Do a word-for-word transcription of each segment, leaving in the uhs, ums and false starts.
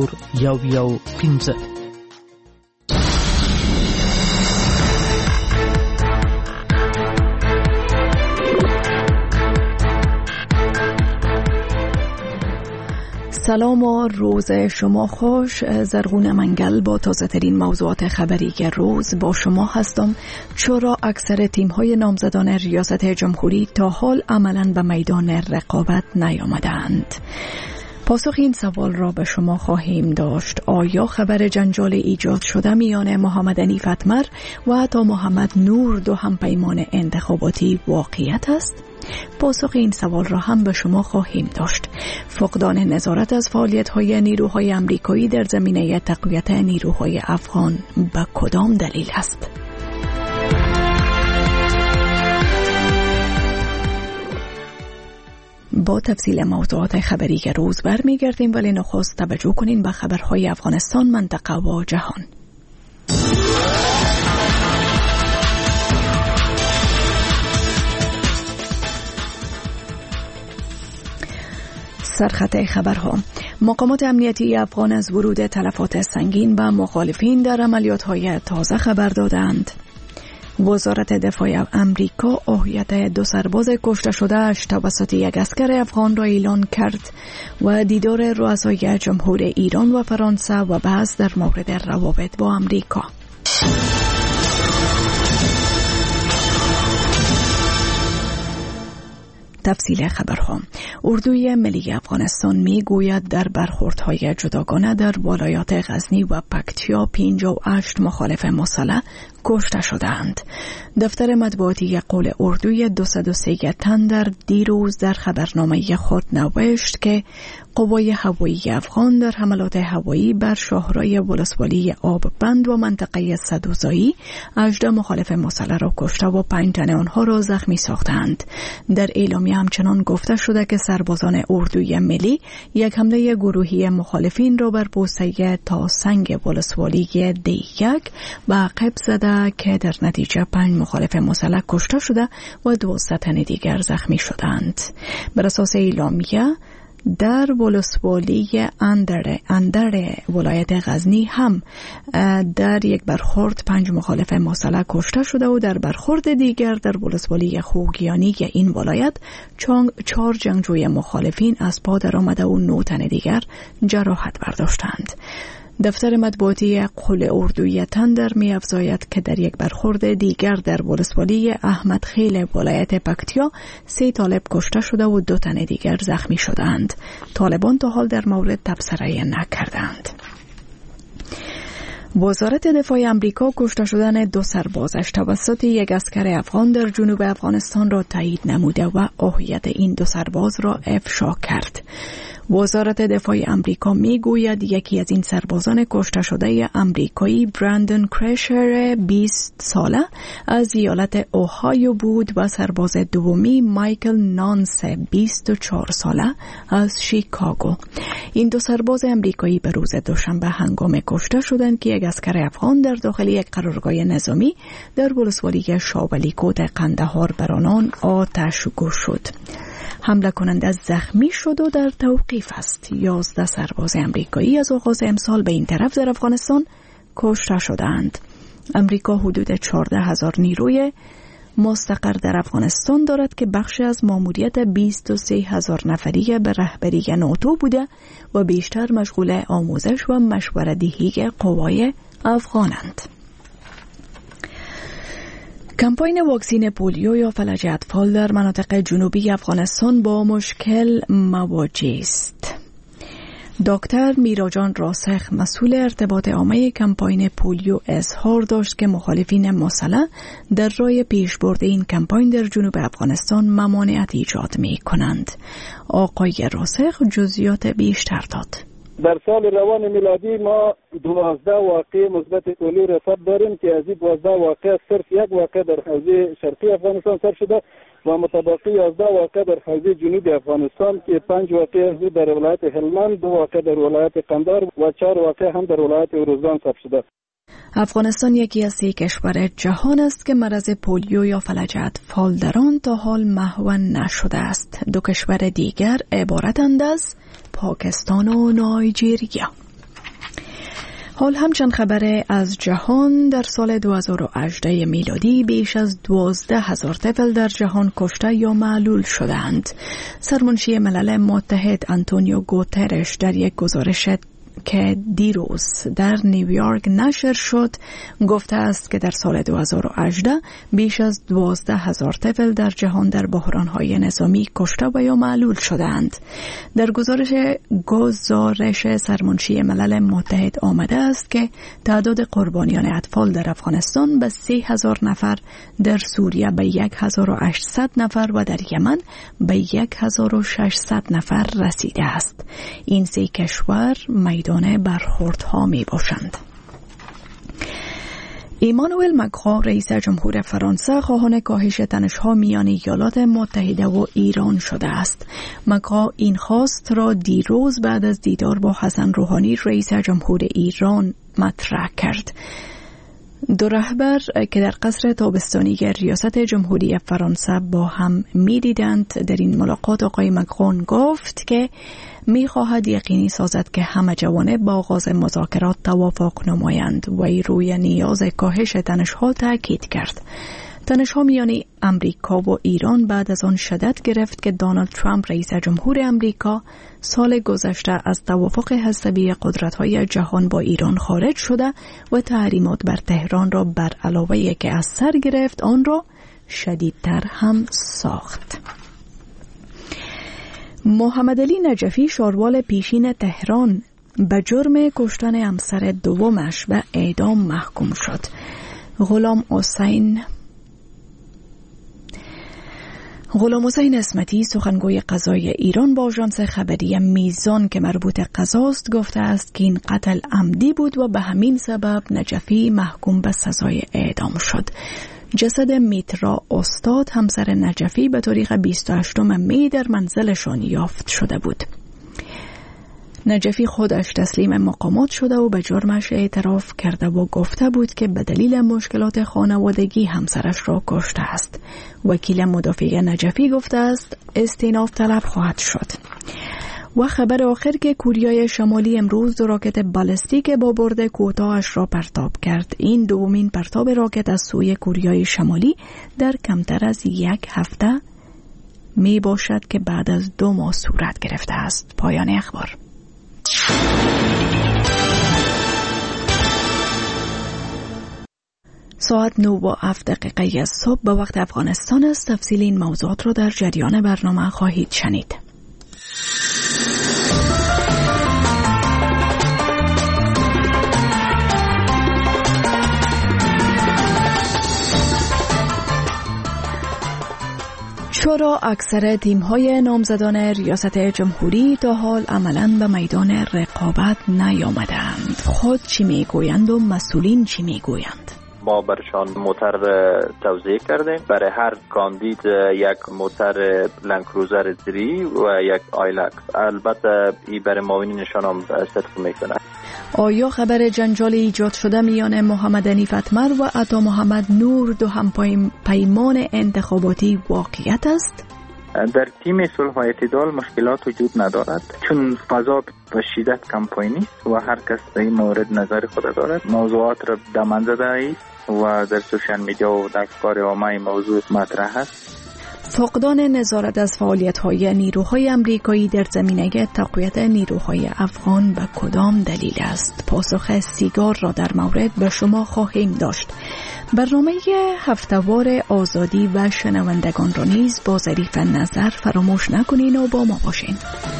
سلور یو یو پینزه. سلام و روز شما خوش. زرغون منگل با تازه ترین موضوعات خبری روز با شما هستم. چرا اکثر تیم های نامزدان ریاست جمهوری تا حال عملاً به میدان رقابت نیامدند؟ پاسخ این سوال را به شما خواهیم داشت. آیا خبر جنجال ایجاد شده میان محمد حنیف اتمر و عطا محمد نور دو همپیمان انتخاباتی واقعیت است؟ پاسخ این سوال را هم به شما خواهیم داشت. فقدان نظارت از فعالیت‌های نیروهای آمریکایی در زمینه تقویت نیروهای افغان به کدام دلیل است؟ با تفصیل موضوعات خبری که روز برمیگردیم، ولی نخست توجه کنیم به خبرهای افغانستان، منطقه و جهان. سرخط خبرها: مقامات امنیتی افغان از ورود تلفات سنگین به مخالفین در عملیات‌های تازه خبر دادند. وزارت دفاع امریکا هویت دو سرباز کشته شده اش توسط یک عسکر افغان را اعلان کرد و دیدار رؤسای جمهور ایران و فرانسه و بحث در مورد روابط با امریکا. تفصیل خبرها: اردوی ملی افغانستان می گوید در برخوردهای جداگانه در ولایات غزنی و پکتیا پنجاه و هشت مخالف مسلح کشته شدند. دفتر مطبوعاتی قول اردوی دویست و سه تن در دیروز در خبرنامه خود نوشت که قوای هوایی افغان در حملات هوایی بر شاهرای ولسوالی آببند و منطقه سدوزایی هجده مخالف مسلح را کشته و پنج تن آنها را زخمی ساختند. در اعلامیه همچنان گفته شده که سربازان اردوی ملی یک حمله گروهی مخالفین را بر پوسته تا سنگ ولسوالی دی یک و عقب زده که در نتیجه پنج مخالف مسلح کشته شده و دویست تن دیگر زخمی شدند. بر اساس اعلامیه در ولسوالی اندر اندر ولایت غزنی هم در یک برخورد پنج مخالف مسلح کشته شده و در برخورد دیگر در ولسوالی خوگیانی این ولایت چهار جنگجوی مخالفین از پا در آمده و نه تن دیگر جراحت برداشتند. دفتر مطبوعاتی قول اردوی تندر می افزاید که در یک برخورد دیگر در ولسوالی احمد خیل ولایت پکتیا سه طالب کشته شده و دو تن دیگر زخمی شدند. طالبان تا حال در مورد تبصره نکردند. وزارت دفاع امریکا کشته شدن دو سربازش توسط یک عسکر افغان در جنوب افغانستان را تایید نموده و هویت این دو سرباز را افشا کرد. وزارت دفاع امریکا می گوید یکی از این سربازان کشته شده امریکایی برندن کرشر بیست ساله از ایالت اوهایو بود و سرباز دومی مایکل نانس بیست و چهار ساله از شیکاگو. این دو سرباز امریکایی به روز دوشنبه هنگام کشته شدند که یک عسکر افغان در داخل یک قرارگاه نظامی در ولسوالی شاولیکوت قندهار بر آنان آتش گوش شد. حمله کننده زخمی شد و در توقیف است. یازده سرباز امریکایی از آغاز امسال به این طرف در افغانستان کشته شدند. امریکا حدود چهارده هزار نیروی مستقر در افغانستان دارد که بخش از ماموریت بیست و سه هزار نفری به رهبری ناتو بوده و بیشتر مشغول آموزش و مشوره‌دهی قوای افغانند. کمپاین واکسین پولیو یا فلج اطفال در مناطق جنوبی افغانستان با مشکل مواجه است. دکتر میراجان راسخ مسئول ارتباط عامه کمپاین پولیو اظهار داشت که مخالفین مسلح در راه پیشبرد این کمپاین در جنوب افغانستان ممانعت ایجاد می کنند. آقای راسخ جزئیات بیشتر داد. در سال روان میلادی ما دوازده واقع مثبت پولیو رصد داریم که از این دوازده واقع صرف یک واقع در حوزه شرقی افغانستان ثبت شده و متبقی یازده واقع در حوزه جنوبی افغانستان که پنج واقع از در ولایت هلمند، دو واقع در ولایت قندهار و چهار واقع هم در ولایت اروزگان ثبت شده. افغانستان یکی از سه کشور جهان است که مرض پولیو یا فلج اطفال در آن تا حال محو نشده است. دو کشور دیگر عبارتند از پاکستان و نایجیریا. حال همچنین خبر از جهان. در سال دو هزار و هجده میلادی بیش از دوازده هزار طفل در جهان کشته یا معلول شدند. سرمنشی ملل متحد آنتونیو گوترش در یک گزارش که دیروز در نیویورک نشر شد گفته است که در سال دو هزار و هجده بیش از دوازده هزار طفل در جهان در بحران‌های نظامی کشته و یا معلول شدند. در گزارش گزارش سرمنشی ملل متحد آمده است که تعداد قربانیان اطفال در افغانستان به سه هزار نفر، در سوریه به یک هزار و هشتصد نفر و در یمن به یک هزار و ششصد نفر رسیده است. این سه کشور میدان برخوردها می باشند. ایمانوئل مکرون رئیس جمهور فرانسه خواهان کاهش تنش‌ها میان ایالات متحده و ایران شده است. مکرون این خواست را دیروز بعد از دیدار با حسن روحانی رئیس جمهور ایران مطرح کرد. دو رهبر که در قصر تابستانی ریاست جمهوری فرانسه با هم می دیدند، در این ملاقات آقای مکرون گفت که می خواهد یقینی سازد که همه جوانب با آغاز مذاکرات توافق نمایند و روی نیاز کاهش تنش‌ها تاکید کرد. تنش‌ها میان امریکا و ایران بعد از آن شدت گرفت که دونالد ترامپ رئیس جمهور امریکا سال گذشته از توافق هسته‌ای قدرت‌های جهان با ایران خارج شده و تحریمات بر تهران را بر علاوه که از سر گرفت آن را شدیدتر هم ساخت. محمد علی نجفی شاروال پیشین تهران به جرم کشتن همسر دومش به اعدام محکوم شد. غلام حسین غلام حسین اسمتی سخنگوی قضایی ایران با آژانس خبری میزان که مربوط قضاست گفته است که این قتل عمدی بود و به همین سبب نجفی محکوم به سزای اعدام شد. جسد میترا استاد همسر نجفی به تاریخ بیست و هشتم می در منزلشان یافت شده بود. نجفی خودش تسلیم مقامات شده و به جرمش اعتراف کرده و گفته بود که به دلیل مشکلات خانوادگی همسرش را کشته است. وکیل مدافع نجفی گفته است استئناف طلب خواهد شد. و خبر آخر که کوریای شمالی امروز دو راکت بالستیک با برد کوتاهش را پرتاب کرد. این دومین پرتاب راکت از سوی کوریای شمالی در کمتر از یک هفته می باشد که بعد از دو ماه صورت گرفته است. پایان اخبار. ساعت نه و هفت دقیقه صبح به وقت افغانستان است. تفصیل این موضوعات را در جریان برنامه خواهید شنید. چرا اکثر تیم‌های نامزدان ریاست جمهوری تا حال عملاً به میدان رقابت نیامدند؟ خود چی میگویند و مسئولین چی میگویند؟ ما برشان موتر توزیع کردیم. برای هر کاندید یک موتر لندکروزر زیری و یک آیلکس. البته این برای معاونینشان هم صدق میکنه. آیا خبر جنجال ایجاد شده میان محمد حنیف اتمر و عطا محمد نور دو هم پیمان انتخاباتی واقعیت است؟ در تیم صلح و اعتدال مشکلات وجود ندارد، چون فضا به شدت کمپاینی و هر کس در این مورد نظر خود دارد. موضوعات را دامن زده است و در سوشال میدیا و در افکار عامه موضوع مطرح است. فقدان نظارت از فعالیت‌های نیروهای آمریکایی در زمینه تقویت نیروهای افغان به کدام دلیل است؟ پاسخ سیگار را در مورد به شما خواهیم داشت. برنامه هفته‌وار آزادی و شنوندگان را نیز با ظریف نظر فراموش نکنین و با ما باشین.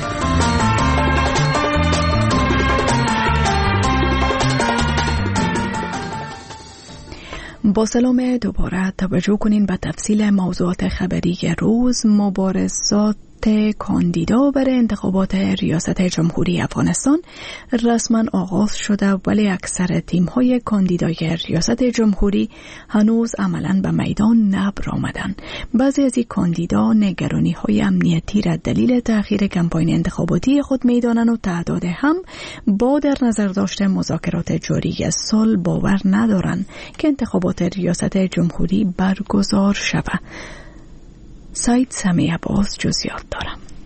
با سلام دوباره توجه کنین به تفصیل موضوعات خبری روز. مبارزات کاندیدا برای انتخابات ریاست جمهوری افغانستان رسما آغاز شده، ولی اکثر تیم‌های کاندیدای ریاست جمهوری هنوز عملاً به میدان نبرآمدن. بعضی از این کاندیدا نگرانی‌های امنیتی را دلیل تأخیر کمپاین انتخاباتی خود می‌دانند و تعداد هم با در نظر داشته مذاکرات جاری سال باور ندارند که انتخابات ریاست جمهوری برگزار شود. سعید سمیع عباس جزئیات دارم.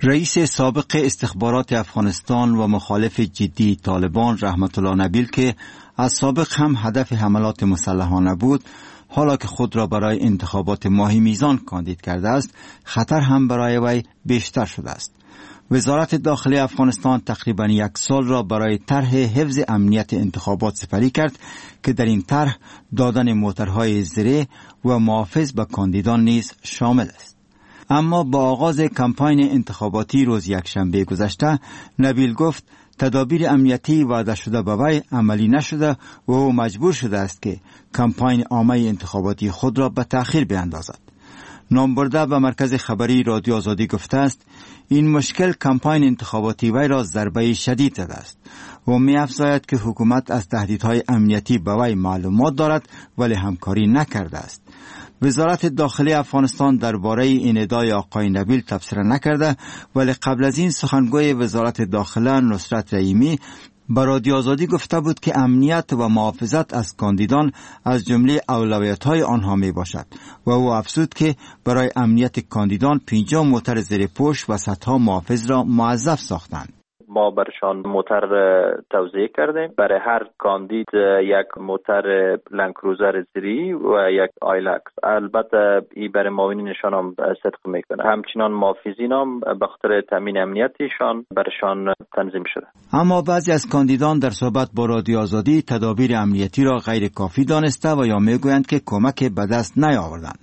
رئیس سابق استخبارات افغانستان و مخالف جدی طالبان رحمت الله نبیل که از سابق هم هدف حملات مسلحانه بود، حالا که خود را برای انتخابات ماهی میزان کاندید کرده است، خطر هم برای وی بیشتر شده است. وزارت داخلی افغانستان تقریبا یک سال را برای طرح حفظ امنیت انتخابات سپری کرد که در این طرح دادن موترهای زره و محافظ به کاندیدان نیز شامل است. اما با آغاز کمپاین انتخاباتی روز یکشنبه گذشته، نبیل گفت تدابیر امنیتی وعده شده به وی عملی نشده و او مجبور شده است که کمپاین عامه انتخاباتی خود را به تأخیر بیاندازد. نامبرده به مرکز خبری رادیو آزادی گفته است این مشکل کمپاین انتخاباتی وی را ضربه شدید زده است و می افزاید که حکومت از تهدیدهای امنیتی به وی معلومات دارد ولی همکاری نکرده است. وزارت داخلی افغانستان درباره این ادعای آقای نبیل تبصره نکرده، ولی قبل از این سخنگوی وزارت داخله نصرت رحیمی به رادیو آزادی گفته بود که امنیت و محافظت از کاندیدان از جمله اولویت‌های آنها می باشد و او افزود که برای امنیت کاندیدان پنجاه موتر زیرپوش و صدها محافظ را موظف ساختند. ما برشان موتر توزیع کردیم. برای هر کاندید یک موتر لندکروزر زیری و یک آیلکس. البته این برای معاونینشان هم صدق میکنه. همچنان محافظین هم به خاطر تامین امنیتیشان برشان تنظیم شده. اما بعضی از کاندیدان در صحبت با رادیو آزادی تدابیر امنیتی را غیر کافی دانسته و یا میگویند که کمک به دست نیاوردند.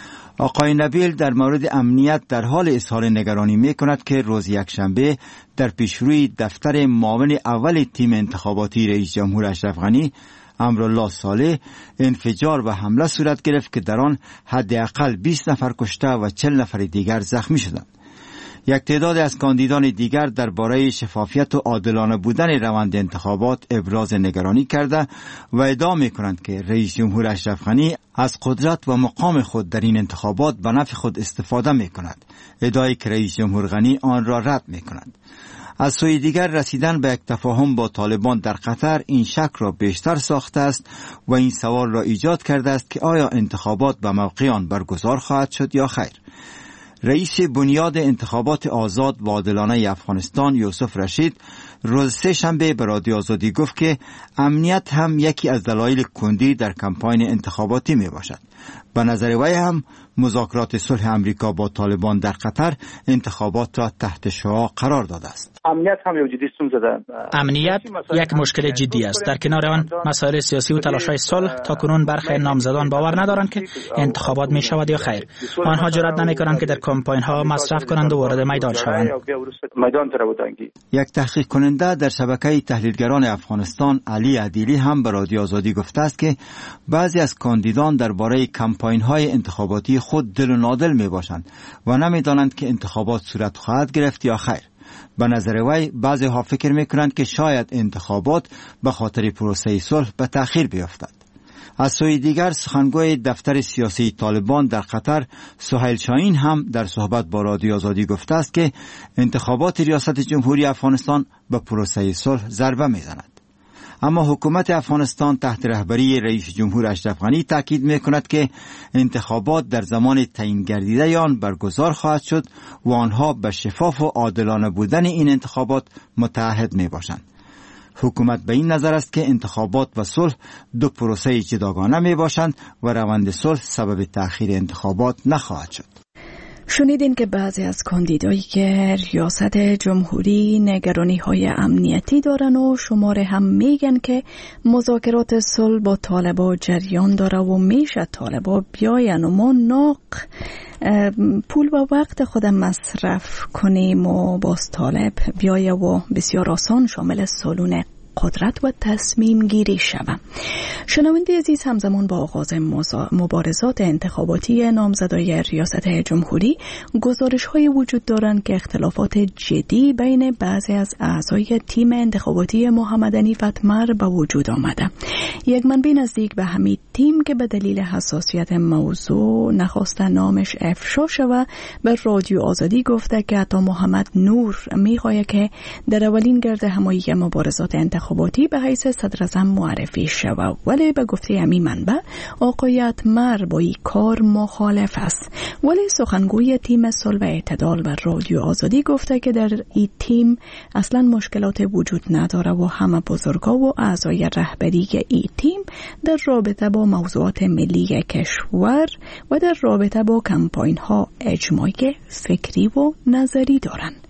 آقای نبیل در مورد امنیت در حال اظهار نگرانی می کند که روز یکشنبه در پیشروی دفتر معاون اول تیم انتخاباتی رئیس جمهور اشرف غنی امرالله صالح انفجار و حمله صورت گرفت که در آن حداقل بیست نفر کشته و چهل نفر دیگر زخمی شدند. یک تعداد از کاندیدان دیگر درباره شفافیت و عادلانه بودن روند انتخابات ابراز نگرانی کرده و ادعا می‌کنند که رئیس جمهور اشرف غنی از قدرت و مقام خود در این انتخابات به نفع خود استفاده می‌کند، ادعایی که رئیس جمهور غنی آن را رد می‌کند. از سوی دیگر رسیدن به یک تفاهم با طالبان در قطر این شک را بیشتر ساخته است و این سوال را ایجاد کرده است که آیا انتخابات به موقع آن برگزار خواهد شد یا خیر. رئیس بنیاد انتخابات آزاد و عادلانه افغانستان یوسف رشید روز سه شنبه به رادیو آزادی گفت که امنیت هم یکی از دلایل کندی در کمپاین انتخاباتی می باشد. به نظر وی هم مذاکرات صلح امریکا با طالبان در قطر انتخابات را تحت شعاع قرار داده است. امنیت هم یو جدی ستونزه ده. امنیت یک مشکل جدی است. در کنار آن مسائل سیاسی و تلاش‌های صلح تا کنون برخی نامزدان باور ندارند که انتخابات می شود یا خیر. آنها جرئت نمی‌کنند که در کمپاین‌ها مصرف کنند و وارد میدان شوند. یک تحقیق کننده در شبکه تحلیلگران افغانستان علی عدیلی هم به رادیو آزادی گفته است که بعضی از کاندیدان درباره کمپاین‌های انتخاباتی خود دل و نادل می‌باشند و نمی‌دانند که انتخابات صورت خواهد گرفت یا خیر. به نظر وی بعضی ها فکر می‌کنند که شاید انتخابات به خاطر پروسه صلح به تأخیر بیفتد. از سوی دیگر سخنگوی دفتر سیاسی طالبان در قطر سهیل شاهین هم در صحبت با رادیو آزادی گفته است که انتخابات ریاست جمهوری افغانستان به پروسه صلح ضربه می‌زند. اما حکومت افغانستان تحت رهبری رئیس جمهور اشرف غنی تاکید می‌کند که انتخابات در زمان تعیین گردیده آن برگزار خواهد شد و آنها به شفاف و عادلانه بودن این انتخابات متعهد می‌باشند. حکومت به این نظر است که انتخابات و صلح دو پروسه جداگانه می‌باشند و روند صلح سبب تأخیر انتخابات نخواهد شد. شنیدین که بعضی از کاندیدایی که ریاست جمهوری نگرانی های امنیتی دارن و شماره هم میگن که مذاکرات صلح با طالبا جریان داره و میشه طالبا بیاین و ما ناق پول و وقت خود مصرف کنیم و باز طالب بیایه و بسیار آسان شامل سالون قدرت و تصمیم گیری شود. شنونده عزیز، همزمان با آغاز مبارزات انتخاباتی نامزدای ریاست جمهوری گزارش های وجود دارند که اختلافات جدی بین بعضی از اعضای تیم انتخاباتی محمدعلی فتمر به وجود آمده. یک منبع نزدیک به همین تیم که به دلیل حساسیت موضوع نخواسته نامش افشا شود به رادیو آزادی گفته که عطا محمد نور میخواهد که در اولین گرد همایی مبارزات انتخاباتی انتخاباتی به حیث صدر اعظم معرفی شود، ولی به گفته امی منبع آقای اتمر با این کار مخالف است. ولی سخنگوی تیم صلح و اعتدال به رادیو آزادی گفته که در این تیم اصلا مشکلات وجود نداره و همه بزرگا و اعضای رهبری این تیم در رابطه با موضوعات ملی کشور و در رابطه با کمپاین ها اجماع فکری و نظری دارند.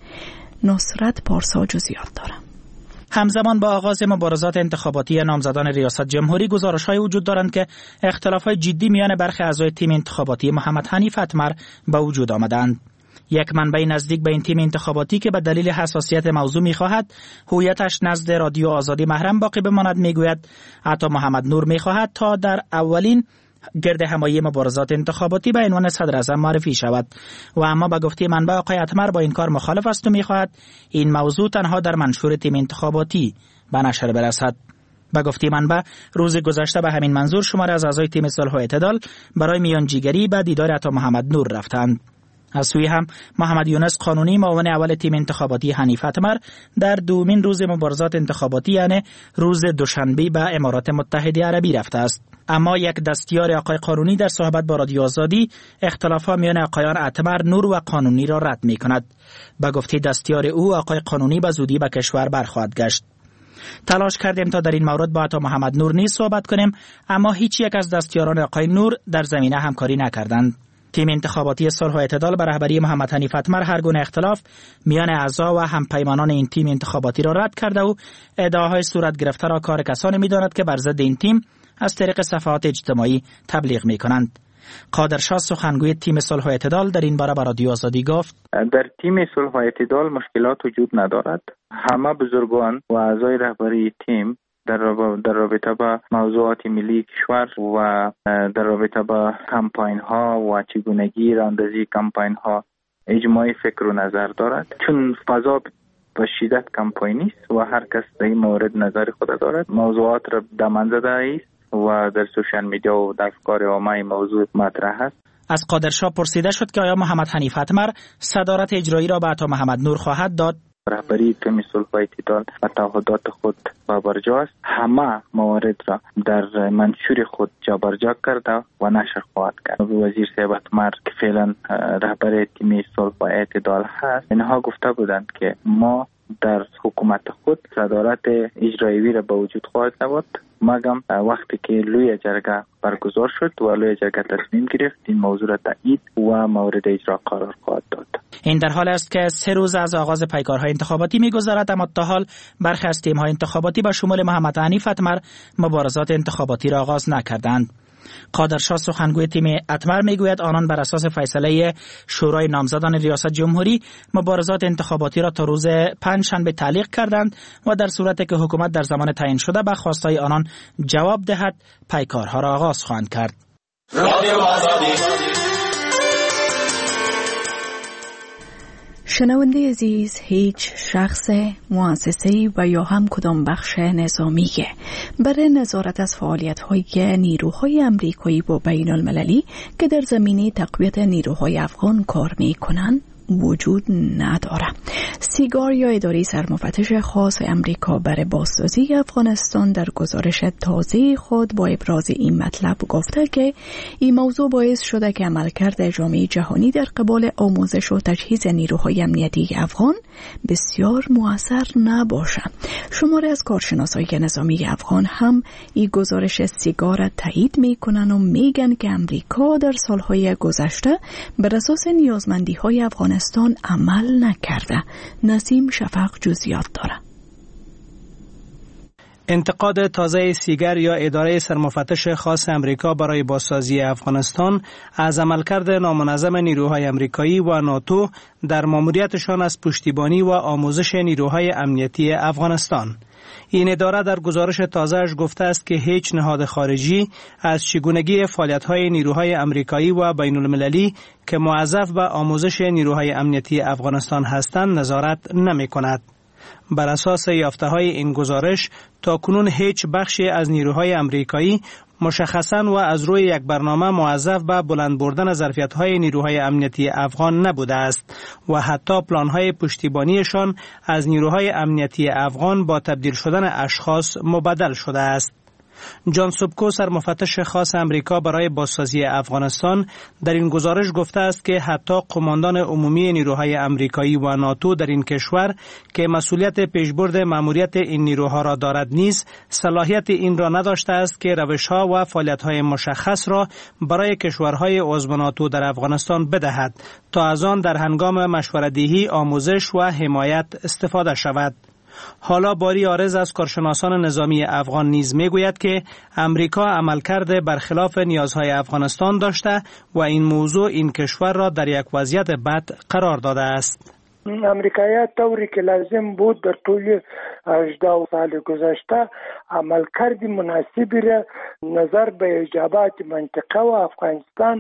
نصرت پارسا جزئیات دارم. همزمان با آغاز مبارزات انتخاباتی نامزدان ریاست جمهوری گزارش‌های وجود دارند که اختلافات جدی میان برخی اعضای تیم انتخاباتی محمد حنیف اتمر به وجود آمدند. یک منبع نزدیک به این تیم انتخاباتی که به دلیل حساسیت موضوع می‌خواهد هویتش نزد رادیو آزادی محرم باقی بماند میگوید عطا محمد نور می‌خواهد تا در اولین گرد همایی مبارزات انتخاباتی به عنوان صدر اعظم معرفی شود و اما به گفته منبع آقای اتمر با این کار مخالف است و می‌خواهد این موضوع تنها در منشور تیم انتخاباتی به نشر برسد. به گفته منبع روز گذشته به همین منظور شماری از اعضای تیم صلح و اعتدال برای میانجیگری به دیدار عطا محمد نور رفتند. از سوی هم محمد یونس قانونی معاون اول تیم انتخاباتی حنیف اتمر در دومین روز مبارزات انتخاباتی یعنی روز دوشنبه به امارات متحده عربی رفته است. اما یک دستیار آقای قانونی در صحبت با رادیو آزادی اختلافات میان آقایان اتمر، نور و قانونی را رد می کند. به گفته دستیار او آقای قانونی به زودی به کشور برخواهد گشت. تلاش کردیم تا در این مورد با عطا محمد نور نیز صحبت کنیم اما هیچ یک از دستیاران آقای نور در زمینه همکاری نکردند. تیم انتخاباتی صلح و اعتدال به رهبری محمد حنیف اتمر هر گونه اختلاف میان اعضا و همپیمانان این تیم انتخاباتی را رد کرده و ادعاهای صورت گرفته را کار کسانی می‌داند که بر ضد این تیم از طریق صفحات اجتماعی تبلیغ می‌کنند. قادرشاه سخنگوی تیم صلح و اعتدال در این باره به رادیو آزادی گفت در تیم صلح و اعتدال مشکلات وجود ندارد. همه بزرگان و اعضای رهبری تیم در در رابطه با موضوعات ملی کشور و در رابطه با کمپاین ها و چگونگی راندازی کمپاین ها اجماع فکر و نظر دارد، چون فضا به شدت کمپاینی است و هر کس در این مورد نظر خود دارد. موضوعات را دامن زده است و در سوشال میدیا و در افکار عامه موضوع مطرح است. از قادرشاه پرسیده شد که آیا محمد حنیف اتمر صدارت اجرایی را به عطا محمد نور خواهد داد؟ رهبری تیم صلح و اعتدال و تعهدات خود بابرجا است. همه موارد را در منشور خود جابرجا کرده و نشر خواهد کرد. وزیر صاحب اتمر که فعلا رهبر تیم صلح و اعتدال هست، اینها گفته بودند که ما در حکومت خود صدارت اجرایی را به وجود خواهد نمود مگم وقتی که لوی جرگه برگزار شد و لوی جرگه تصمیم گرفت این موضوع را تایید و مورد اجرا قرار خواهد داد. این در حال است که سه روز از آغاز پیکارهای انتخاباتی می‌گذرد، اما تا حال برخی از تیم‌های انتخاباتی به شمول محمد حنیف اتمر مبارزات انتخاباتی را آغاز نکردند. قادرشاه سخنگوی تیم اتمر میگوید آنان بر اساس فیصله شورای نامزدان ریاست جمهوری مبارزات انتخاباتی را تا روز پنجشنبه تعلیق کردند و در صورتی که حکومت در زمان تعیین شده به خواستهای آنان جواب دهد پیکارها را آغاز خواهند کرد. شنونده عزیز، هیچ شخص، مؤسسه‌ای و یا هم کدام بخش نظامی برای نظارت از فعالیت‌های نیروهای آمریکایی و بین المللی که در زمینه تقویت نیروهای افغان کار می‌کنند وجود نداره. سیگار یا اداره سرمفتش خاص امریکا برای بازسازی افغانستان در گزارش تازه خود با ابراز این مطلب گفته که این موضوع باعث شده که عملکرد جامعه جهانی در قبال آموزش و تجهیز نیروهای امنیتی افغان بسیار مؤثر نباشه. شماره از کارشناسای نظامی افغان هم این گزارش سیگار تایید میکنن و میگن که امریکا در سالهای گذشته بر اساس نیازمندی‌های افغان افغانستان عمل نکرده. نسیم شفق جزئیات داره. انتقاد تازه سیگر یا اداره سرمفتش خاص امریکا برای بازسازی افغانستان از عملکرد نامنظم نیروهای امریکایی و ناتو در ماموریتشان از پشتیبانی و آموزش نیروهای امنیتی افغانستان. این اداره در گزارش تازه‌اش گفته است که هیچ نهاد خارجی از چگونگی فعالیت‌های نیروهای امریکایی و بین‌المللی که موظف به آموزش نیروهای امنیتی افغانستان هستند نظارت نمی‌کند. بر اساس یافته‌های این گزارش تاکنون هیچ بخشی از نیروهای امریکایی مشخصاً و از روی یک برنامه موظف به بلند بردن ظرفیت‌های نیروهای امنیتی افغان نبوده است و حتی پلان‌های پشتیبانیشان از نیروهای امنیتی افغان با تبدیل شدن اشخاص مبدل شده است. جان سوبکو، سرمفتش خاص امریکا برای بازسازی افغانستان، در این گزارش گفته است که حتی قماندان عمومی نیروهای امریکایی و ناتو در این کشور که مسئولیت پیشبرد مأموریت این نیروها را دارد نیز صلاحیت این را نداشته است که روش‌ها و فعالیت‌های مشخص را برای کشورهای عضو ناتو در افغانستان بدهد تا از آن در هنگام مشوره‌دهی، آموزش و حمایت استفاده شود. حالا باری عارض از کارشناسان نظامی افغان نیز میگوید که امریکا عملکرد برخلاف نیازهای افغانستان داشته و این موضوع این کشور را در یک وضعیت بد قرار داده است. امریکایی‌ها طوری که لازم بود در طول هجده سال گذشته عملکرد مناسبی را نظر به اجابات منطقه و افغانستان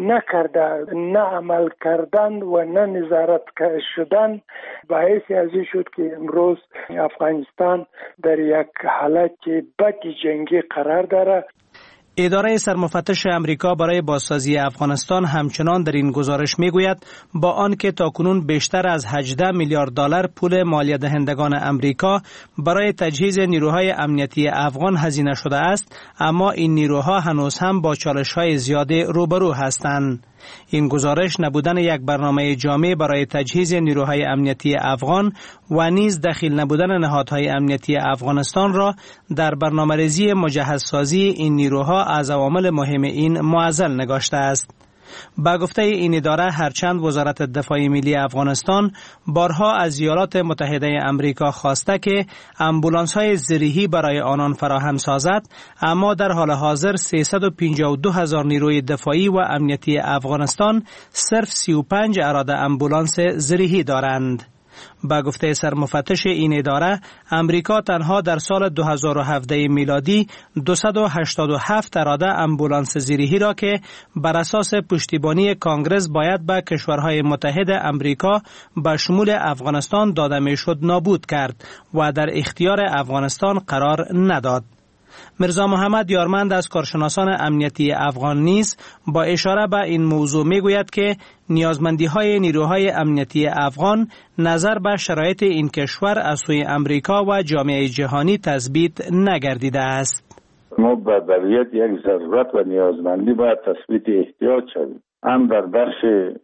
نکرده. نه عمل کردن و نه نظارت شدن باعث ازی شد که امروز افغانستان در یک حالت بد جنگی قرار داره. اداره سرمفتش امریکا برای بازسازی افغانستان همچنان در این گزارش میگوید با آنکه تاکنون بیشتر از هجده میلیارد دلار پول مالیه دهندگان امریکا برای تجهیز نیروهای امنیتی افغان هزینه شده است، اما این نیروها هنوز هم با چالش‌های زیاده روبرو هستند. این گزارش نبودن یک برنامه جامع برای تجهیز نیروهای امنیتی افغان و نیز دخیل نبودن نهادهای امنیتی افغانستان را در برنامه‌ریزی مجهزسازی این نیروها از عوامل مهم این معضل نگاشته است. با گفته این اداره، هرچند وزارت دفاع ملی افغانستان بارها از ایالات متحده امریکا خواسته که امبولانس‌های زرهی برای آنان فراهم سازد، اما در حال حاضر سیصد و پنجاه و دو هزار نیروی دفاعی و امنیتی افغانستان صرف سی و پنج اراده امبولانس زرهی دارند. با گفته سرمفتش این اداره، امریکا تنها در سال دو هزار و هفده میلادی دویست و هشتاد و هفت اراده امبولانس زرهی را که بر اساس پشتیبانی کانگرس باید به کشورهای متحد امریکا به شمول افغانستان داده میشد نابود کرد و در اختیار افغانستان قرار نداد. مرزا محمد یارمند از کارشناسان امنیتی افغان نیز با اشاره به این موضوع میگوید که نیازمندی‌های نیروهای امنیتی افغان نظر به شرایط این کشور از سوی امریکا و جامعه جهانی تثبیت نگردیده است. ما به طبیعت یک ضرورت و نیازمندی باید تثبیت احتیاج شویم، هم در بخش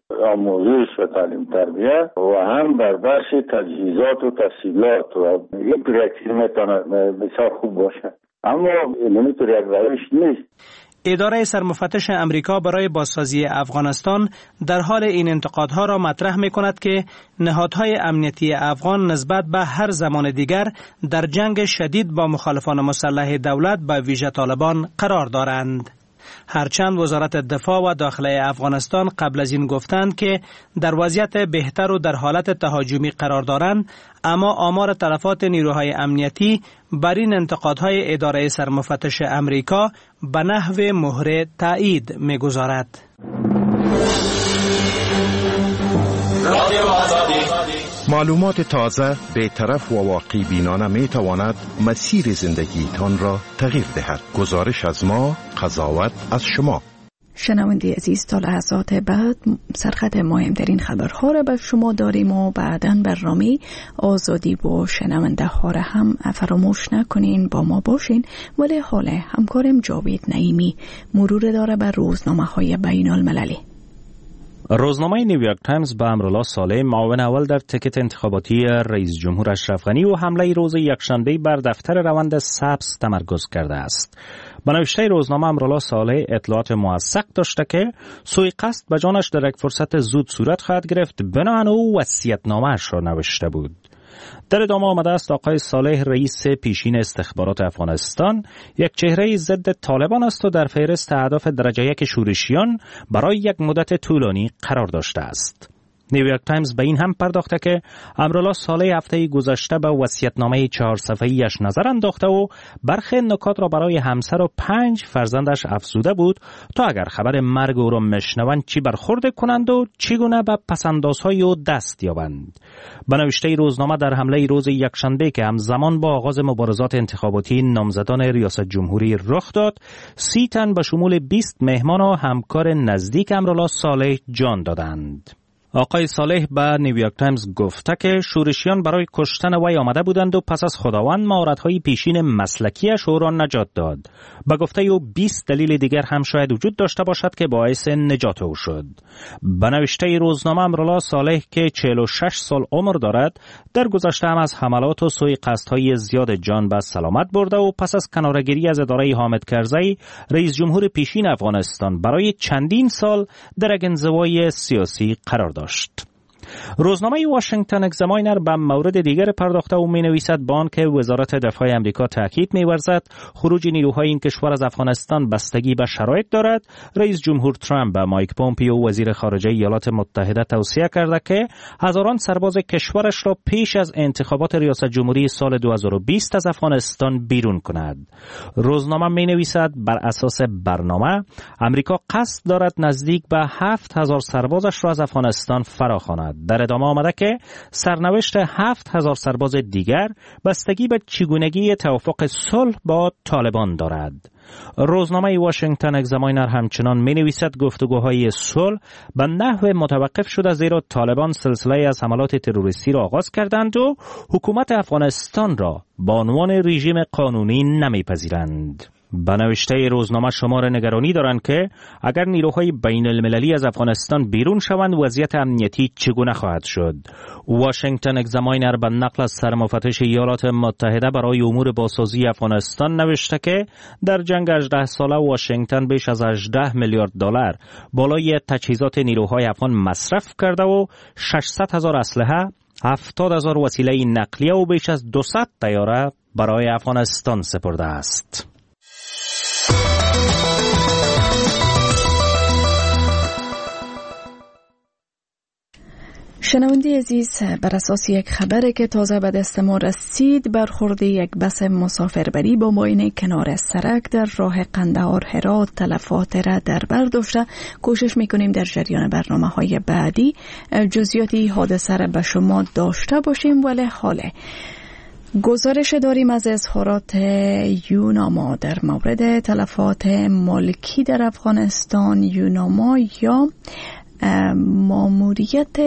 آموزش و تعلیم تربیت و هم در بخش تجهیزات و تسهیلات و این پروژه میتونه بسیار خوب باشه، اما نمیتونه یک روش نیست. اداره سرمفتش امریکا برای بازسازی افغانستان در حال این انتقادها را مطرح می کند که نهادهای امنیتی افغان نسبت به هر زمان دیگر در جنگ شدید با مخالفان مسلح دولت به ویژه طالبان قرار دارند. هرچند وزارت دفاع و داخله افغانستان قبل از این گفتند که در وضعیت بهتر و در حالت تهاجمی قرار دارند، اما آمار تلفات نیروهای امنیتی بر این انتقادهای اداره سرمفتش امریکا به نحو مهر تایید می‌گذارد. معلومات تازه، بی‌طرف و واقع بینانه می تواند مسیر زندگیتان را تغییر دهد. گزارش از ما، قضاوت از شما. شنونده عزیز، تا لحظات بعد سرخط مهمترین خبرها را به شما داریم و بعداً برنامه آزادی و شنونده ها را هم فراموش نکنین، با ما باشین. ولی حال همکارم جاوید نعیمی مرور داره بر روزنامه های بین المللی. روزنامه نیویورک تایمز به امرالله صالح، معاون اول در تیکت انتخاباتی رئیس جمهور اشرف غنی و حمله روز یکشنبه بر دفتر روند سبز تمرکز کرده است. به نوشته روزنامه، امرالله صالح اطلاعات موثق داشته که سوءقصد به جانش در یک فرصت زود صورت خواهد گرفت، بنابراین او وصیت‌نامه‌اش را نوشته بود. در ادامه آمده است آقای صالح رئیس پیشین استخبارات افغانستان یک چهره ضد طالبان است و در فهرست اهداف درجه یک شورشیان برای یک مدت طولانی قرار داشته است. نیویورک تایمز به این هم پرداخته که امرالله صالح هفته گذشته به وصیت‌نامه چهار صفحه‌ایش نظر انداخته و برخی نکات را برای همسر و پنج فرزندش افزوده بود تا اگر خبر مرگ او را میشنوند چی برخورد کنند و چگونه به پس‌اندازهای او دست یابند. به نوشته روزنامه در حمله روز یکشنبه که همزمان با آغاز مبارزات انتخاباتی نامزدان ریاست جمهوری رخ داد، سی تن به شمول بیست مهمان و همکار نزدیک امرالله صالح جان دادند. آقای صالح به نیویورک تایمز گفته که شورشیان برای کشتن وی آمده بودند و پس از خداوند مهارت‌های پیشین مسلکیش او را نجات داد. به گفته او بیست دلیل دیگر هم شاید وجود داشته باشد که باعث نجات او شد. به نوشته روزنامه امرالله صالح که چهل و شش سال عمر دارد، در گذشته هم از حملات و سوء قصدهای زیاد جان به سلامت برده و پس از کناره‌گیری از اداره حامد کرزی رئیس جمهور پیشین افغانستان برای چندین سال در یک انزوای سیاسی قرار داشت. روزنامه واشنگتن اگزاماینر به مورد دیگر پرداخته و می نویسد با آنکه وزارت دفاع آمریکا تاکید می ورزد خروج نیروهای این کشور از افغانستان بستگی به شرایط دارد، رئیس جمهور ترامپ به مایک پومپیو وزیر خارجه ایالات متحده توصیه کرده که هزاران سرباز کشورش را پیش از انتخابات ریاست جمهوری سال دو هزار و بیست از افغانستان بیرون کند. روزنامه می نویسد بر اساس برنامه آمریکا قصد دارد نزدیک به هفت هزار سربازش را از افغانستان فراخواند. در ادامه آمده که سرنوشت هفت هزار سرباز دیگر بستگی به چگونگی توافق صلح با طالبان دارد. روزنامه واشنگتن اگزاماینر همچنان می نویسد گفتگوهای صلح به نحو متوقف شده زیرا طالبان سلسله از حملات تروریستی را آغاز کردند و حکومت افغانستان را به عنوان رژیم قانونی نمیپذیرند. به نوشته روزنامه شمار نگرانی دارند که اگر نیروهای بین المللی از افغانستان بیرون شوند وضعیت امنیتی چگونه خواهد شد. واشنگتن اگزاماینر به نقل از سرمفتش ایالات متحده برای امور بازسازی افغانستان نوشته که در جنگ هجده ساله واشنگتن بیش از هجده میلیارد دلار بالای تجهیزات نیروهای افغان مصرف کرده و ششصد هزار اسلحه، هفتاد هزار وسیله نقلیه و بیش از دویست طیاره برای افغانستان سپرده است. شنونده عزیز، بر اساس یک خبر که تازه به دست ما رسید، برخورد یک بس مسافربری با ماین کنار سرک در راه قندهار هرات تلفات را در بر داشته. کوشش میکنیم در جریان برنامه های بعدی جزئیاتی حادثه را به شما داشته باشیم، ولی حاله گزارش داریم از اظهارات یوناما در مورد تلفات ملکی در افغانستان. یوناما یا ماموریت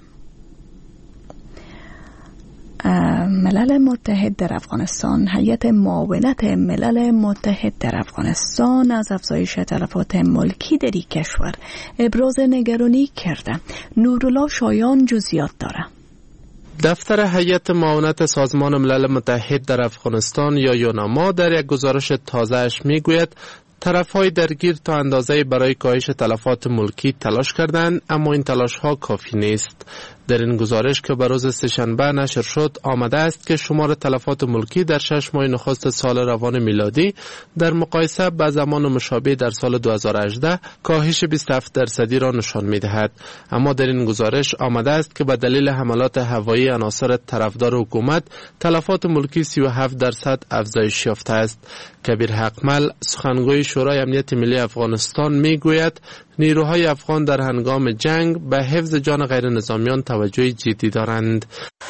ملل متحد در افغانستان، هیئت معاونت ملل متحد در افغانستان از افزایش تلفات ملکی در این کشور ابراز نگرانی کرده. نورالله شایان جزئیات داره. دفتر هیئت معاونت سازمان ملل متحد در افغانستان یا یوناما در یک گزارش تازه‌اش میگوید طرف‌های درگیر تا اندازه برای کاهش تلفات ملکی تلاش کردند، اما این تلاش‌ها کافی نیست. در این گزارش که به روز سه‌شنبه نشر شد آمده است که شمار تلفات ملکی در شش ماه نخست سال روان میلادی در مقایسه با زمان مشابه در سال دو هزار و هجده کاهش بیست و هفت درصدی را نشان می‌دهد. اما در این گزارش آمده است که به دلیل حملات هوایی عناصر طرفدار حکومت تلفات ملکی سی و هفت درصد افزایش یافته است. کبیر حقمل سخنگوی شورای امنیت ملی افغانستان میگوید نیروهای افغان در هنگام جنگ به حفظ جان غیر نظامیان توجه جدی دارند.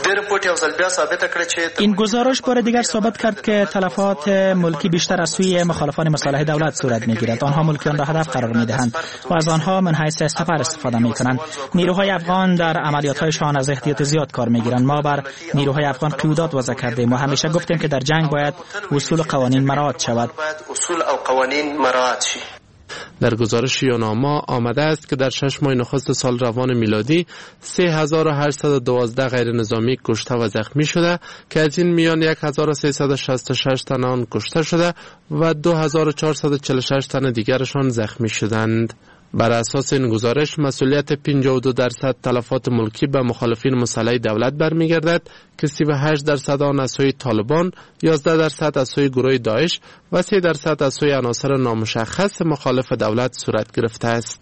این گزارش بار دیگر ثابت کرد که تلفات ملکی بیشتر از سوی مخالفان مصالح دولت صورت میگیرد. آنها ملکیان را هدف قرار میدهند و از آنها من حیث سپر استفاده میکنند. نیروهای افغان در عملیات‌هایشان از احتیاط زیاد کار میگیرند. ما بر نیروهای افغان قیودات وضع کردیم و همیشه گفتیم که در جنگ باید اصول و قوانین مراعات شود. در گزارش یوناما آمده است که در شش ماه نخست سال روان میلادی سه هزار و هشتصد و دوازده غیر نظامی کشته و زخمی شده که از این میان یک هزار و سیصد و شصت و شش تن آن کشته شده و دو هزار و چهارصد و چهل و شش تن دیگرشان زخمی شدند. بر اساس این گزارش مسئولیت پنجاه و دو درصد تلفات ملکی به مخالفین مسلح دولت برمیگردد که سی و هشت درصد آن از سوی طالبان، یازده درصد از سوی گروه داعش و سه درصد از سوی عناصر نامشخص مخالف دولت صورت گرفته است.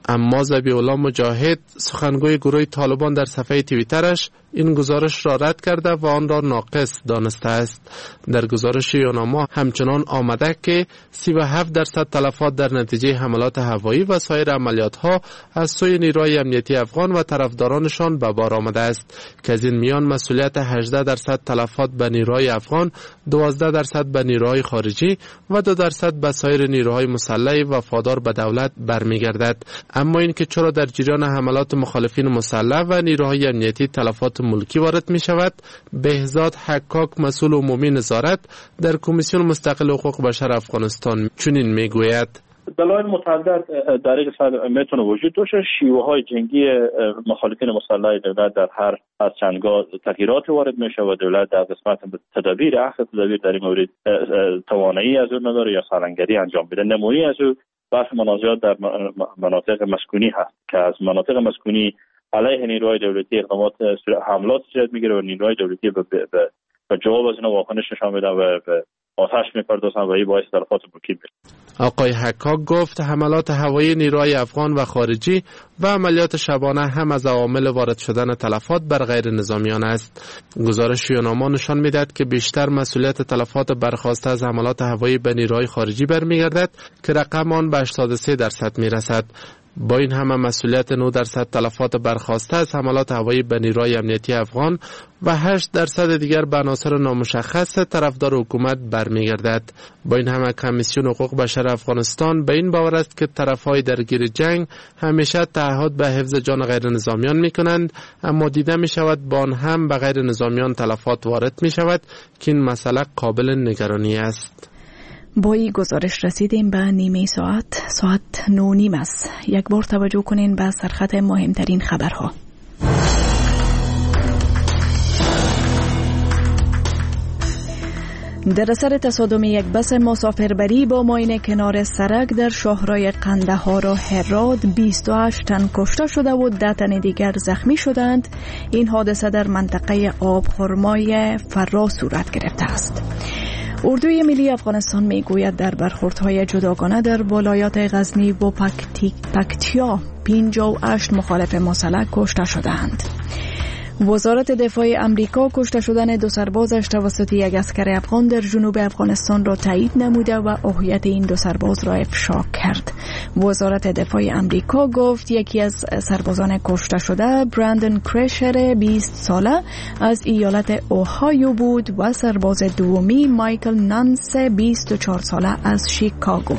اما ذبیح‌الله مجاهد سخنگوی گروه طالبان در صفحه توییترش این گزارش را رد کرده و آن را ناقص دانسته است. در گزارش یوناما همچنان آمده که سی و هفت درصد تلفات در نتیجه حملات هوایی و سایر عملیات‌ها از سوی نیروهای امنیتی افغان و طرفدارانشان به بار آمده است که از این میان مسئولیت هجده درصد تلفات به نیروهای افغان، دوازده درصد به نیروهای خارجی و دو درصد به سایر نیروهای مسلح وفادار به دولت برمیگردد. اما این که چرا در جریان حملات مخالفین مسلح و نیروهای امنیتی تلفات ملکی وارد می شود، بهزاد حکاک مسئول عمومی نظارت در کمیسیون مستقل حقوق بشر افغانستان چنین می گوید: دلایل متعدد در این قسمت میتونه وجود داشته. شیوه های جنگی مخالفین مسلح دولت در هر از چندگاه تغییرات وارد میشه و دولت در قسمت تدابیر اخذ تدابیر در این مورد توانایی از اون نداره یا سرانگری انجام بده. نمونه‌ای از او بحث منازعات در مناطق مسکونی هست که از مناطق مسکونی علیه نیروهای دولتی اقدامات حملات صورت میگیره و نیروهای دولتی به به جواب از اینا واکنش نشان میدن و به آتش میپردازن و این باعث تلفات ملکی میشه. آقای حکاک گفت حملات هوایی نیروهای افغان و خارجی و عملیات شبانه هم از عوامل وارد شدن تلفات بر غیر نظامیان است. گزارش یوناما نشان میدهد که بیشتر مسئولیت تلفات برخاسته از حملات هوایی به نیروهای خارجی برمیگردد که رقم آن به هشتاد و سه درصد میرسد. با این همه مسئولیت نه درصد تلفات برخاسته از حملات هوایی به نیروهای امنیتی افغان و هشت درصد دیگر به عناصر نامشخص طرفدار حکومت برمیگردد. با این همه کمیسیون حقوق بشر افغانستان به این باور است که طرفهای درگیر جنگ همیشه تعهد به حفظ جان غیر نظامیان می کنند، اما دیده می شود با آن هم به غیر نظامیان تلفات وارد می شود که این مسئله قابل نگرانی است. با این گزارش رسیدیم به نیمه ساعت ساعت نو نیم است. یک بار توجه کنین به سرخط مهمترین خبرها. در اثر تصادم یک بس مسافربری با ماین کنار سرک در شاهراه قندهار و هرات بیست و هشت تن کشته شده و ده تن دیگر زخمی شدند. این حادثه در منطقه آبخرمای فرا صورت گرفته است. اردوی ملی افغانستان میگوید در برخوردهای جداگانه در ولایات غزنی و پکتیا پنجاه و هشت مخالف مسلح کشته شدند. وزارت دفاع امریکا کشته شدن دو سربازش توسط یک عسکر افغان در جنوب افغانستان را تایید نموده و هویت این دو سرباز را افشا کرد. وزارت دفاع امریکا گفت یکی از سربازان کشته شده برندن کرشر بیست ساله از ایالت اوهایو بود و سرباز دومی مایکل نانس بیست و چهار ساله از شیکاگو.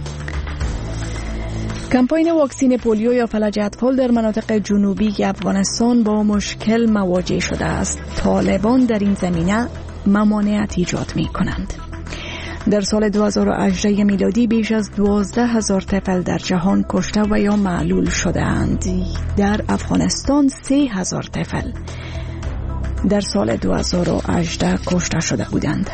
کمپاین واکسین پولیو یا فلج اطفال در مناطق جنوبی افغانستان با مشکل مواجه شده است. طالبان در این زمینه ممانعت ایجاد می کنند. در سال دو هزار و هجده میلادی بیش از دوازده هزار طفل در جهان کشته و یا معلول شدند. در افغانستان سه هزار طفل در سال دو هزار و هجده کشته شده بودند.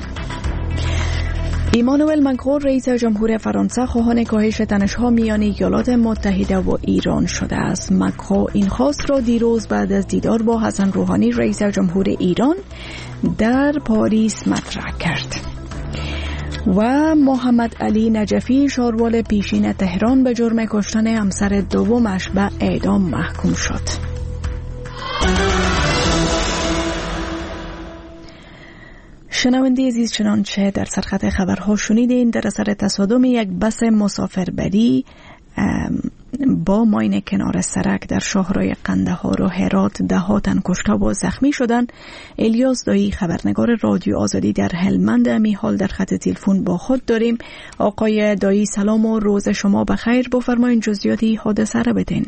ایمانوئل مکرون رئیس جمهور فرانسه خواهان کاهش تنش‌ها میان ایالات متحده و ایران شده است. مکرون این خواست را دیروز بعد از دیدار با حسن روحانی رئیس جمهور ایران در پاریس مطرح کرد. و محمد علی نجفی شاروال پیشین تهران به جرم کشتن همسر دومش به اعدام محکوم شد. شنونده عزیز، چنانچه در سرخط خبرها شنیدین، در اثر تصادم یک بس مسافربری با ماین کنار سرک در شاهراه قندهار و هرات ده ها تن کشته و زخمی شدند. الیاس دایی خبرنگار رادیو آزادی در هلمند می حال در خط تلفن با خود داریم. آقای دایی سلام و روز شما بخیر. بفرمایید جزئیات این حادثه را بدین.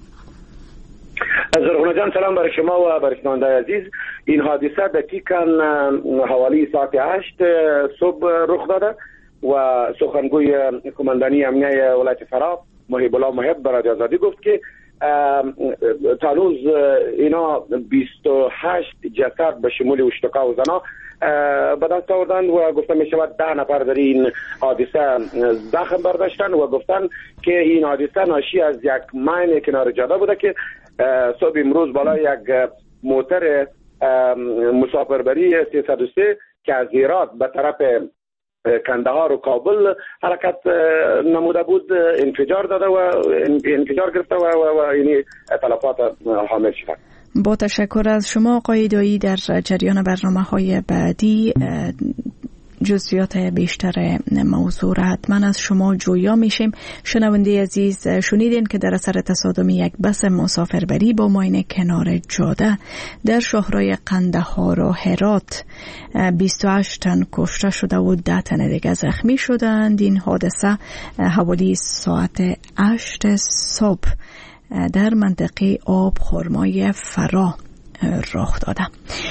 زرغونه جان سلام برای شما و برای شنونده عزیز. این حادثه دقیقاً حوالی ساعت هشت صبح رخ داده و سخنگوی کماندانی امنیه ولایت فرا محب الله محب برای رادیو آزادی گفت که تانوز اینا بیست و هشت جسد به شمول اشتکا و زنا به دست آوردن و گفته می شود ده نفر در این حادثه زخم برداشتن و گفتن که این حادثه ناشی از یک ماین کنار جاده بوده که صبح امروز بالا یک موتر مسافربری سیصد و سه که از هرات به طرف کندهار و کابل حرکت نموده بود، انفجار داده و انفجار گرفته و, و, و یعنی تلفات حامل شد. با تشکر از شما آقای دایی. در جریان برنامه‌های بعدی جزئیات بیشتر موضوع را حتما از شما جویا میشیم. شنونده عزیز، شنیدین که در اثر تصادم یک بس مسافربری با ماین کنار جاده در شهرهای قندهار و هرات بیست و هشت تن کشته شده و ده تن دیگه زخمی شدند. این حادثه حوالی ساعت هشت صبح در منطقه آب خرمای فرا رخ داده.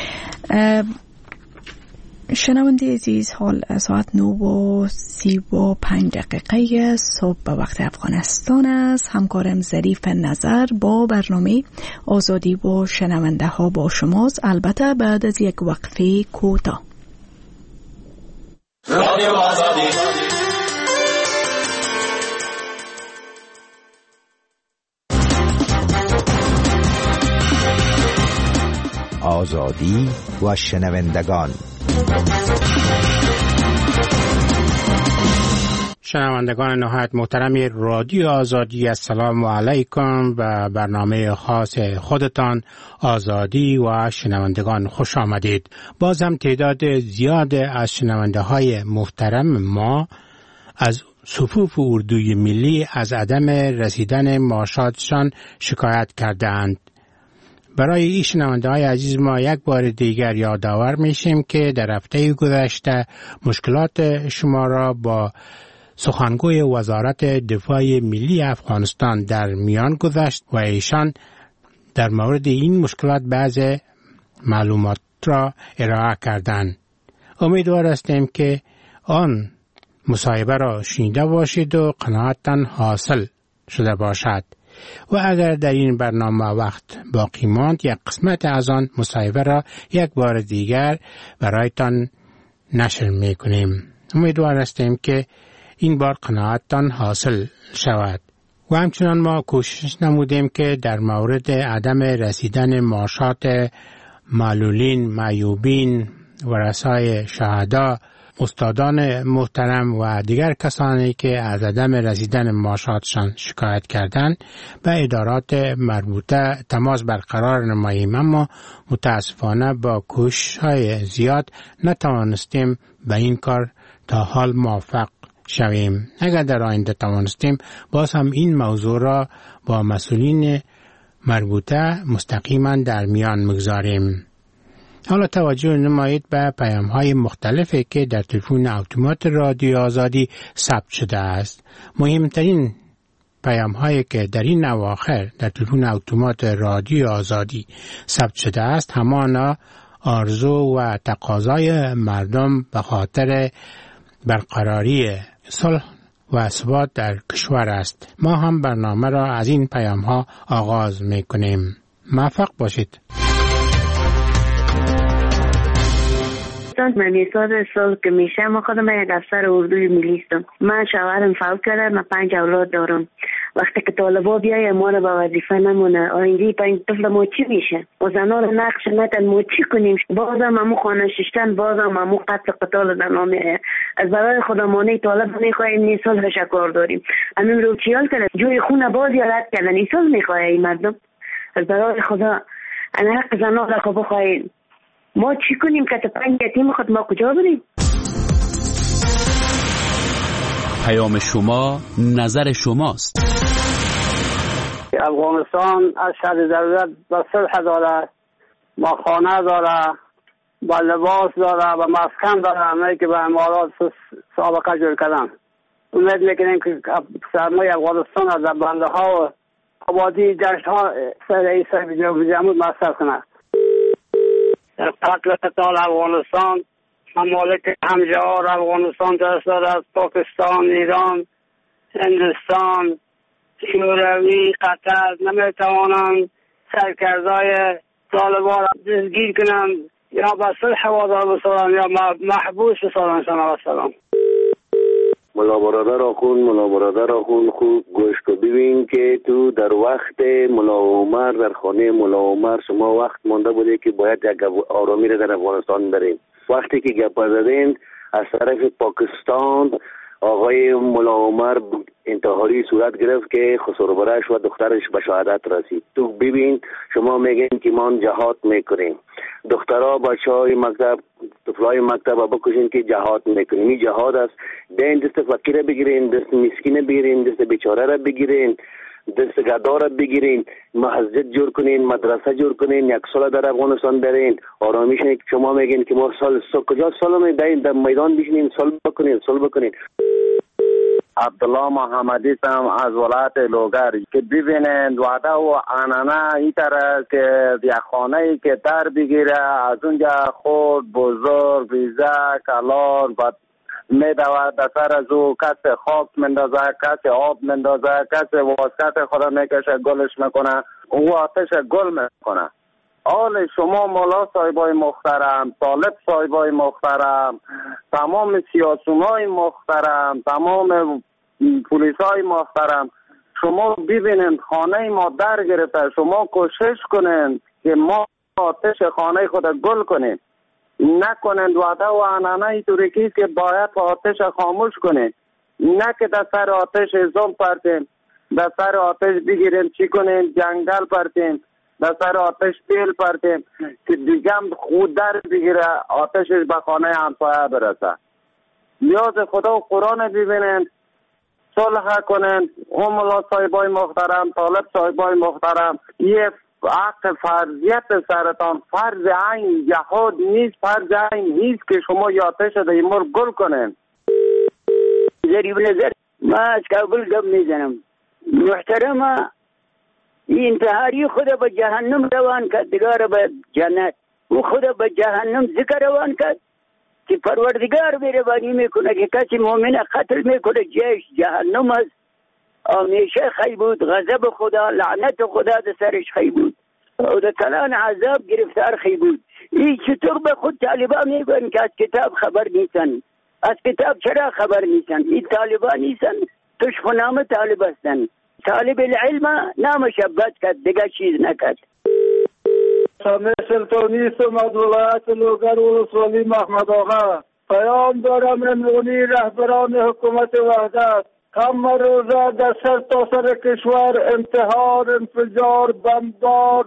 شنونده عزیز، حال ساعت نه و سی و پنج دقیقه صبح به وقت افغانستان است. همکارم ظریف نظر با برنامه آزادی و شنونده ها با شماست، البته بعد از یک وقفه کوتاه. رادیو آزادی آزادی و شنوندگان. شنوندگان نهایت محترم رادیو آزادی، السلام علیکم. و برنامه خاص خودتان آزادی و شنوندگان خوش آمدید. باز هم تعداد زیاد از شنونده های محترم ما از صفوف اردوی ملی از عدم رسیدن معاشاتشان شکایت کردند. برای این شنونده های عزیز ما یک بار دیگر یادآور میشیم که در هفته گذشته مشکلات شما را با سخنگوی وزارت دفاع ملی افغانستان در میان گذاشت و ایشان در مورد این مشکلات بعض معلومات را ارائه کردند. امیدوار هستیم که آن مصاحبه را شنیده باشید و قناعتان حاصل شده باشد. و اگر در این برنامه وقت باقی ماند، یک قسمت از آن مصاحبه را یک بار دیگر برایتان نشر میکنیم. امیدوار هستیم که این بار قناعتان حاصل شود. و همچنان ما کوشش نمودیم که در مورد عدم رسیدن معاشات معلولین، معیوبین، ورثای شهدا، استادان محترم و دیگر کسانی که از عدم رسیدن معاشاتشان شکایت کردند به ادارات مربوطه تماس برقرار نماییم، اما متاسفانه با کوشش‌های زیاد نتوانستیم به این کار تا حال موفق شویم. اگر در آینده توانستیم باز هم این موضوع را با مسئولین مربوطه مستقیما در میان مگذاریم. حالا توجه نمایید به پیام‌های مختلفی که در تلفن اتومات رادیو آزادی ثبت شده است. مهمترین پیام‌هایی که در این اواخر در تلفن اتومات رادیو آزادی ثبت شده است همانا آرزو و تقاضای مردم به خاطر برقراری صلح و ثبات در کشور است. ما هم برنامه را از این پیام‌ها آغاز می‌کنیم. موفق باشید. من میساد سال که میشه ما خودم یک افسر اردوی ملی هستم. من شوهرم فوت کرده، من پنج اولاد دارم. وقتی که طالبا بیای ما رو به وظیفه نمونه، آینده پنج طفل ما چی میشه؟ و زنا رو نقش ندن ما چی کنیم؟ بازم همو خانه ششتن، بازم همو قتل قتال زنا میه. از برای خودمانه طالب میخواهیم این صلح شکار داریم. همین رو چیال کرد جوی خونه باز رد کردن، این صلح میخواه این مردم. از برای خدا انا حق زنا را خب بخواهیم. ما چی کنیم که پنج یتیم خود ما کجا بریم؟ پیام شما نظر شماست. افغانستان از شرط ضرورت با صلح داره، با خانه داره، با لباس داره، با مسکن داره، همه که به امارات سابقه جور کردن. امید میکنیم که سرمایه افغانستان از بنده ها و آبادی جشن ها سر ایسا جمعود مصرف کنه. در قتل قتال افغانستان ممالک همجوار افغانستان دستار از پاکستان، ایران، هندوستان، شوروی، قطر نمیتوانند سرکردای طالبان را دستگیر کنند یا به صلح وادار بسازند یا محبوس بسازند. شما سلام. ملا برادر آخون ملا برادر آخون خوب گوش کو ببین که تو در وقت ملا عمر در خانه ملا عمر شما وقت مانده بوده که باید یک آرامی را در افغانستان بریم. وقتی که گپ زدین از طرف پاکستان آقای ملا عمر انتحاری صورت گرفت که خسروبرش و دخترش به شهادت رسید. تو ببین شما میگین که ما جهاد میکنیم، دخترها بچه های مکتب طفلای مکتب بکشین که جهاد میکنیم. این جهاد است. دین دست فقیر بگیرین، دست مسکین بگیرین، دست بیچاره را بگیرین، دست گدا را بگیرین، مسجد جور کنین، مدرسه جور کنین، یک سال در افغانستان برین آرامیش. شما میگین که ما سال سال کجا سال میدین در میدان بشینین سال بکنین سال بکنین. عبدالله محمدی هم از ولایت لوگر که ببینند وعده و عنعنه این طرح که یک خانه ای که در بگیره از اونجا خود بزرگ بیزه کلان و میدود در سر از او کسی خاک مندازه، کسی آب مندازه، کسی واسکت خدا میکشه گلش میکنه، او آتش گل میکنه. حال شما مولا صاحبای محترم، طالب صاحبای محترم، تمام سیاسونای محترم، تمام پولیسای محترم، شما ببینید خانه ما در گرفته. شما کوشش کنید که ما آتش خانه خود گل کنید، نکنید وعده و عنعنه اینطوری که باید آتش خاموش کنید، نه که در سر آتش ازم پرتیم، در سر آتش بگیریم چی کنیم جنگل پرتیم، در سر آتش تیل پرتیم که دیگه خود در بگیره آتشش به خانه همسایه برسه. نیاز خدا و قرآن ببینید، صلح کنید. هم الله صاحبای محترم، طالب صاحبای محترم، یه حق فرضیت سرطان فرض عین جهاد نیست، فرض عین نیست که شما یا آتش در این مر گل کنید. ذریب نظر ما از کابل گم میزنم. محترمه این انتحاری خود به جهنم روان کرد، دیگر به جنت. او خود به جهنم ذکر روان کرد که پروردگار مهربانی میکنه که کسی مؤمن قتل میکنه جهش جهنم است. همیشه خی بود، غضب خدا لعنت خدا در سرش خی بود و در کلان عذاب گرفتار خی بود. این چطور به خود طالبان میگن که از کتاب خبر نیستن؟ از کتاب چرا خبر نیستن؟ این طالبان نیستن، تشخ نام طالب هستن. طالب العلم نامش بد کرد، دیگه چیز نکرد. سامع سلطانی سم از ولایت لوگر ولسوالی محمد آقا. پیام دارم امرونی رهبران حکومت وحدت. کم روزه در سر تا سر کشور انتحار، انفجار، بمبار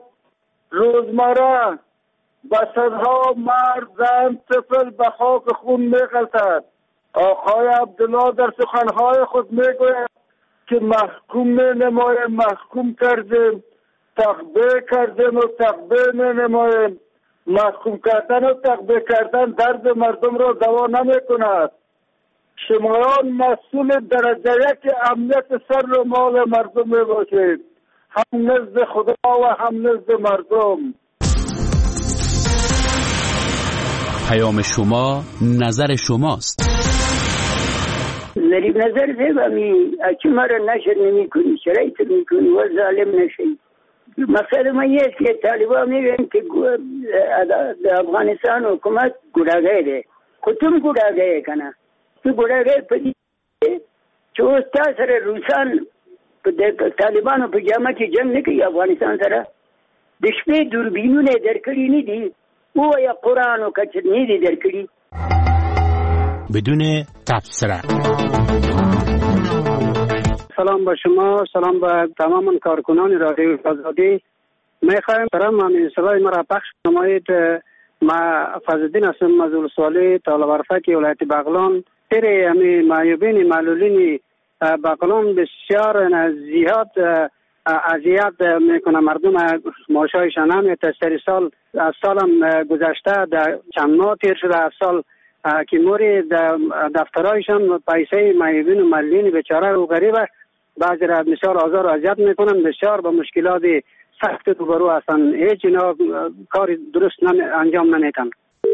روزمره به صدها مرد، زن، طفل به خاک خون میغلطد. آقای عبدالله در سخنهای خود میگوید که محکوم می نمایم، محکوم کردیم، تقبیه کردیم و تقبیه می نمایم. محکوم کردن و تقبیه کردن درد مردم را دوا نمی کند. شمایان مسئول درجه یک امنیت سر و مال مردم می باشید، هم نزد خدا و هم نزد مردم. پیام شما نظر شماست. ذریب نظر زیبامی اچی ما را نشر نمی کنی، شرایط می کنی و ظالم نشی. مقصد ما یه است که طالبان میگن که افغانستان حکومت گناهگار ده. خودتون گناهگار کنه. تو گناهگار پدی چه استا سر روسان طالبان و پجامه که جنگ نکی افغانستان سره دشپه دوربینونه درکلی نیدی او یا قرآن و کچر نیدی درکلی بدون تبصره. سلام با شما، سلام با تمام کارکنان رادیو آزادی. میخوایم برام همین صدای مرا پخش نمایید. ما فضلالدین هستم، مسئول سوالی طالب عرفکی ولایت بغلان. تیری همین معیوبین معلولین بغلان بسیار زیاد اذیت میکنه مردم، معاشایشان نمیاد. سری سال از سالم گذشته در چند ماه تیر شده از سال که موری دفترهایشان پیسه معیوبین و معلولین بیچاره و غریبه بعضی را مثال آزار و اذیت میکنن، بسیار با مشکلات سخت روبرو هستن، هیچ اینا کار درست انجام نمیتن.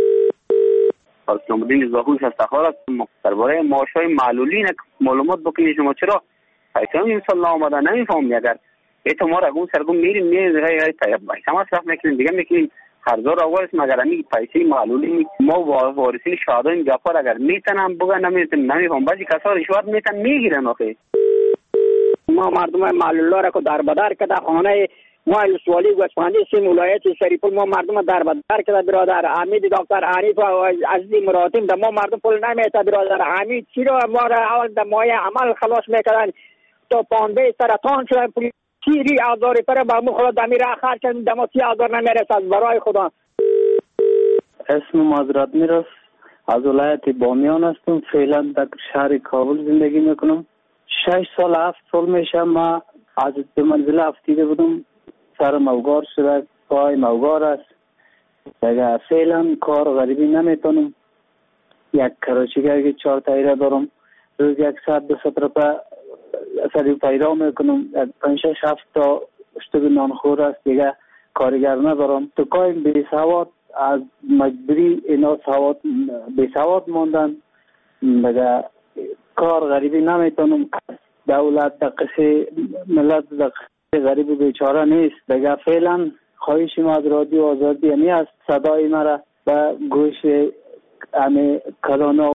اسلام الدین زاهوش از تخارات درباره معاشهای معلولین معلومات بکنید. شما چرا پیسه هم این سال نامده نمیفهم؟ اگر ایتا ما را اون سرگون میریم میریم غیر پیسه مصرف میکنیم دیگه میکنیم خرزار آوارس مگر امی پیسه معلولین ما وارثین شهدای گفار اگر میتنم بگن نمیتونم نمیفهم. بعضی کسا رشوت میتن میگیرن. آخه ما مردم معلولا را که در بدر کده خانه ما السوالی و اسفندی سیم ولایت شریف ما مردم در بدر کرده برادر. حمید دکتر حنیف و عزیزی مراتم ده ما مردم پول نمیته برادر. حمید چرا ما را اول ده مایه عمل خلاص میکردن تا پانبه سرطان شده تیری آزاری پر با مخلا دمیر آخر چند دماسی آزار نمیرسد برای خدا. اسم مازرات میرس از ولایت بامیان هستم. فعلا در شهر کابل زندگی میکنم. شش سال هفت سال میشه ما از به منزل افتیده بودم. سر موگار شده، پای موگار است. دیگه فعلا کار غریبی نمیتونم. یک کراچیگر که چهار تایره دارم. روز یک ساعت دو ست روپه سری پیدا میکنم. یک پنج شش هفت تا اشتبه نانخور است. دیگه کارگر ندارم. تو کایم بی سواد از مجبوری اینا سواد بی سواد ماندن. دیگه کار غریبی نمیتونم. دولت دقیقه ملت دقیقه غریب بیچاره نیست. دیگه فعلا خواهش ما از رادیو آزادی همی است صدای مرا به گوش همه کلانا